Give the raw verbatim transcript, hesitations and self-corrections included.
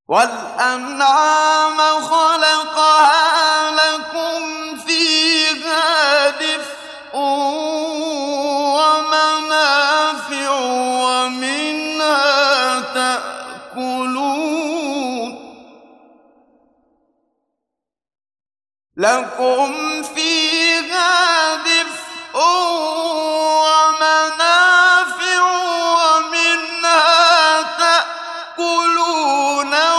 وَالْأَنْعَامَ خَلَقَهَا لَكُمْ فِيهَا دِفْءٌ وَمَنَافِعُ وَمِنْهَا تَأْكُلُونَ لَكُمْ فِيهَا